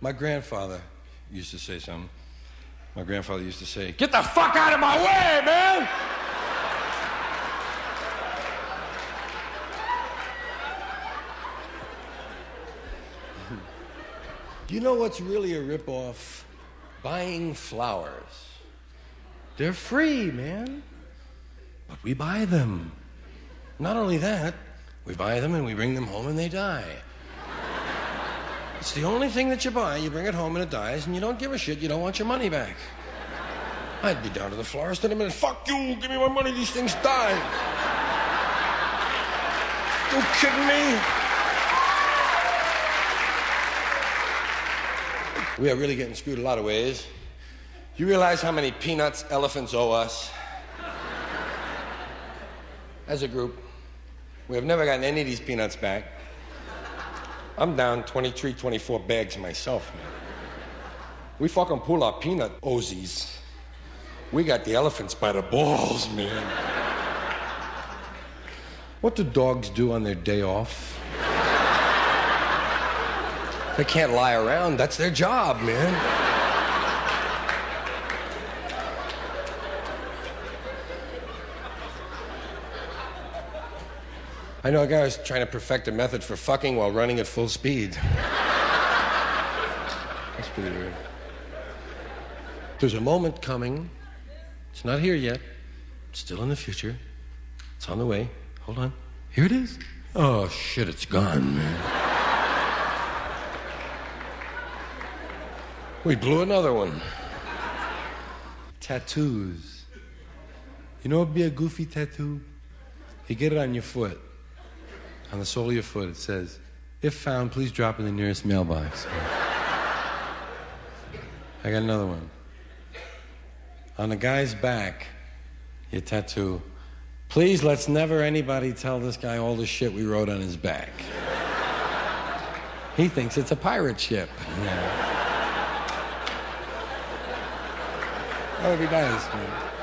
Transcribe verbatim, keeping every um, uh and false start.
My grandfather used to say something. My grandfather used to say, "Get the fuck out of my way, man!" You know what's really a ripoff? Buying flowers. They're free, man. But we buy them. Not only that, we buy them and we bring them home and they die. It's the only thing that you buy. You bring it home and it dies and you don't give a shit. You don't want your money back. I'd be down to the florist in a minute. Fuck you, give me my money, these things die. You kidding me? We are really getting screwed a lot of ways. You realize how many peanuts elephants owe us? As a group, we have never gotten any of these peanuts back. I'm down twenty-three, twenty-four bags myself, man. We fucking pull our peanut Ozies. We got the elephants by the balls, man. What do dogs do on their day off? They can't lie around. That's their job, man. I know a guy who's trying to perfect a method for fucking while running at full speed. That's pretty weird. There's a moment coming. It's not here yet. It's still in the future. It's on the way. Hold on. Here it is. Oh, shit, it's gone, man. We blew another one. Tattoos. You know what would be a goofy tattoo? You get it on your foot. On the sole of your foot, it says, "If found, please drop in the nearest mailbox." I got another one. On the guy's back, your tattoo, "Please let's never anybody tell this guy all the shit we wrote on his back." He thinks it's a pirate ship. Yeah. That would be nice, man.